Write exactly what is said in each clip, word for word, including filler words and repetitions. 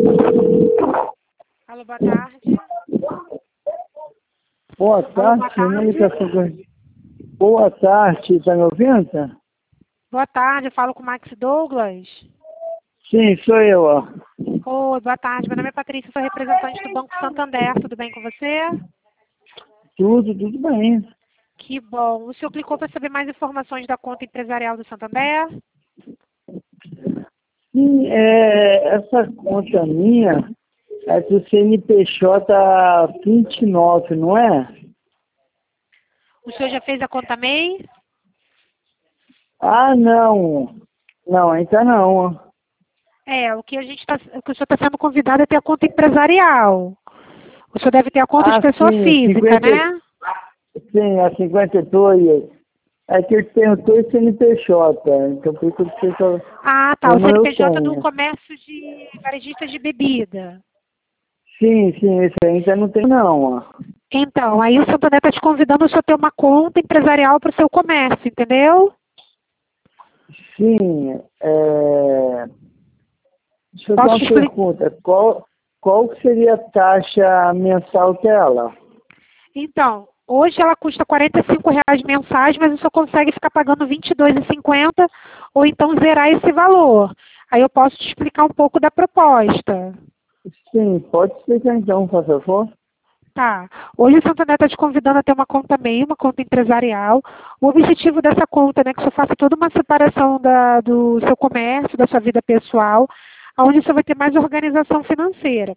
Alô, boa tarde. Boa Alô, tarde, boa comunicação. tarde. Boa tarde, tá me ouvindo? Boa tarde, eu falo com o Max Douglas. Sim, sou eu, ó. Oi, boa tarde. Meu nome é Patrícia, sou representante do Banco Santander. Tudo bem com você? Tudo, tudo bem. Que bom. O senhor clicou para saber mais informações da conta empresarial do Santander? Sim, é, essa conta minha é do C N P J vinte e nove, não é? O senhor já fez a conta M E I? Ah, não. Não, ainda não. É, o que a gente tá, o que o senhor está sendo convidado é ter a conta empresarial. O senhor deve ter a conta de Ah, pessoa sim, física, cinquenta, né? sim, a cinquenta e dois. É que ele perguntou C N P J, então por isso que eu, Ah, tá. eu O não eu C N P J do tenho. comércio de varejista de bebida. Sim, sim, esse ainda não tem não, ó. Então, aí o Santander está te convidando a senhor ter uma conta empresarial para o seu comércio, entendeu? Sim, é... deixa eu dar Posso te uma explicar? pergunta. Qual, qual que seria a taxa mensal dela? Então, hoje ela custa quarenta e cinco reais mensais, mas o senhor consegue ficar pagando vinte e dois reais e cinquenta centavos ou então zerar esse valor. Aí eu posso te explicar um pouco da proposta. Sim, pode explicar então, por favor? Tá. Hoje o Santander está te convidando a ter uma conta M E I, uma conta empresarial. O objetivo dessa conta, né, que você faça toda uma separação da, do seu comércio, da sua vida pessoal, onde você vai ter mais organização financeira.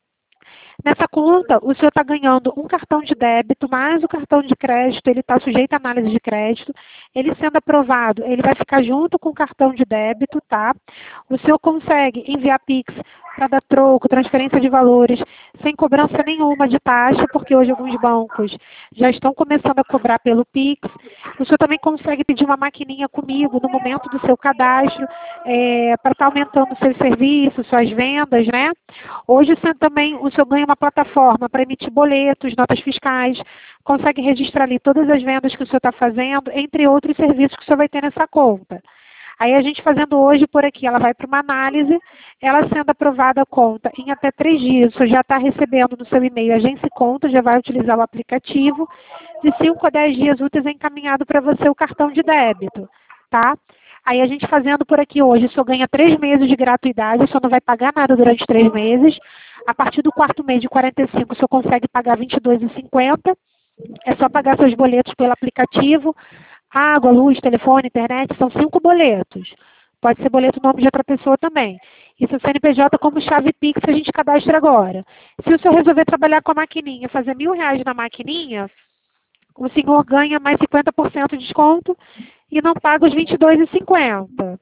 Nessa conta, o senhor está ganhando um cartão de débito, mais o cartão de crédito, ele está sujeito à análise de crédito. Ele sendo aprovado, ele vai ficar junto com o cartão de débito, tá? O senhor consegue enviar Pix para dar troco, transferência de valores, sem cobrança nenhuma de taxa, porque hoje alguns bancos já estão começando a cobrar pelo Pix. O senhor também consegue pedir uma maquininha comigo no momento do seu cadastro, é, para estar aumentando seus serviços, suas vendas, né? Hoje o senhor também, o senhor ganha uma plataforma para emitir boletos, notas fiscais, consegue registrar ali todas as vendas que o senhor está fazendo, entre outros serviços que o senhor vai ter nessa conta. Aí a gente fazendo hoje por aqui, ela vai para uma análise, ela sendo aprovada a conta em até três dias, o senhor já está recebendo no seu e-mail agência conta, já vai utilizar o aplicativo, de cinco a dez dias úteis é encaminhado para você o cartão de débito, tá? Aí a gente fazendo por aqui hoje, o senhor ganha três meses de gratuidade, o senhor não vai pagar nada durante três meses. A partir do quarto mês de quarenta e cinco, o senhor consegue pagar vinte e dois reais e cinquenta centavos. É só pagar seus boletos pelo aplicativo. Água, luz, telefone, internet, são cinco boletos. Pode ser boleto no nome de outra pessoa também. E se o C N P J como chave Pix, a gente cadastra agora. Se o senhor resolver trabalhar com a maquininha, fazer mil reais na maquininha, o senhor ganha mais cinquenta por cento de desconto e não paga os vinte e dois reais e cinquenta centavos.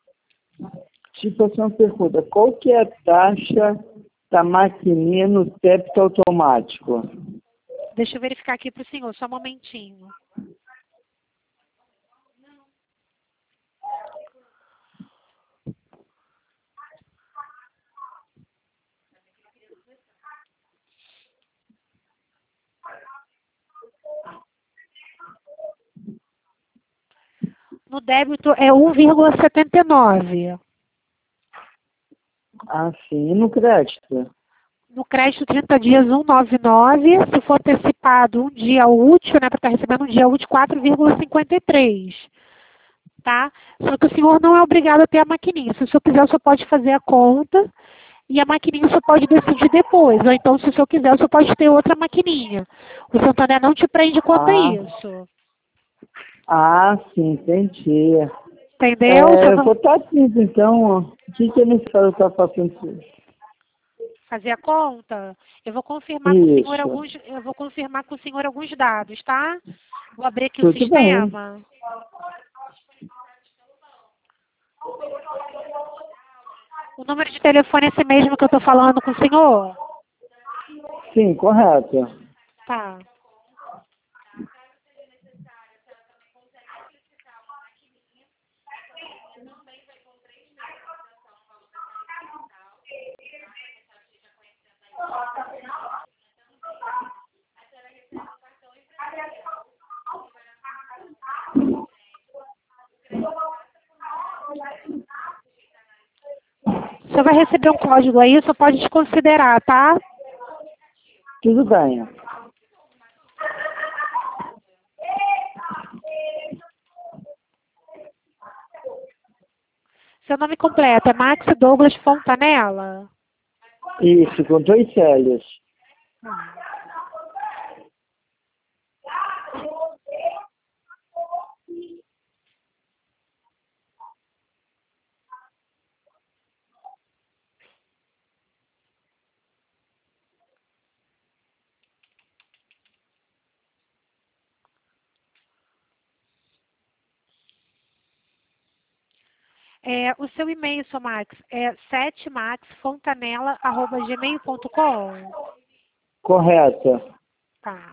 Tipo assim, uma pergunta. Qual que é a taxa da maquininha no débito automático? Deixa eu verificar aqui para o senhor, só um momentinho. No débito é um vírgula setenta e nove. Ah, sim. E no crédito? No crédito, trinta dias, cento e noventa e nove. Se for antecipado um dia útil, né, para estar recebendo um dia útil, quatro vírgula cinquenta e três. Tá? Só que o senhor não é obrigado a ter a maquininha. Se o senhor quiser, o senhor pode fazer a conta e a maquininha o senhor pode decidir depois. Ou então, se o senhor quiser, o senhor pode ter outra maquininha. O Santander não te prende quanto a Ah, isso. ah, sim, entendi. Entendeu? O É, senhor eu não... vou estar aqui, então, ó. O que que é necessário estar fazendo isso? Fazer a conta? Eu vou confirmar com o senhor Isso. alguns, eu vou confirmar com o senhor alguns dados, tá? Vou abrir aqui o Tudo bem. sistema. O número de telefone é esse mesmo que eu estou falando com o senhor? Sim, correto. Tá. Você vai receber um código aí, só pode desconsiderar, tá? Tudo bem. Seu nome completo é Max Douglas Fontanella? Isso, com dois L's. É, o seu e-mail, seu Max, é sete max fontanella arroba gmail ponto com? Correto. Tá.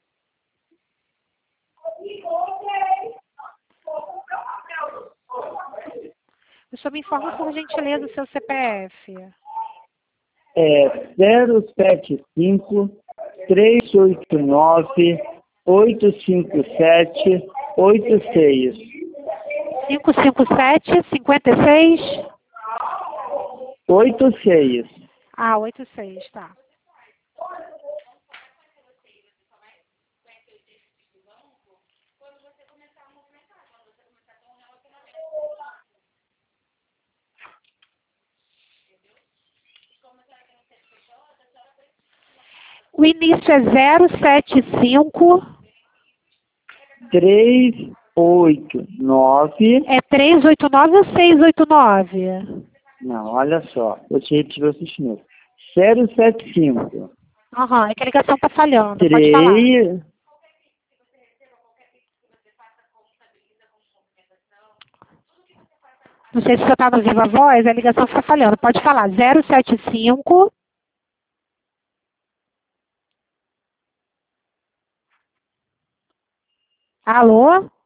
O senhor me informa, por gentileza, o seu C P F. É zero sete cinco, três oito nove, oito cinco sete, oito seis. cinco cinco sete, cinquenta e seis? oito seis. Ah, oitenta e seis, tá. O início é zero sete cinco. três oito nove. É trezentos e oitenta e nove ou seiscentos e oitenta e nove? Não, olha só. Eu te retiro esse de novo. zero sete cinco. Aham, é que a ligação tá falhando, pode falar. três. Não sei se você está no Viva Voz, a ligação está falhando. Pode falar. zero sete cinco. Alô?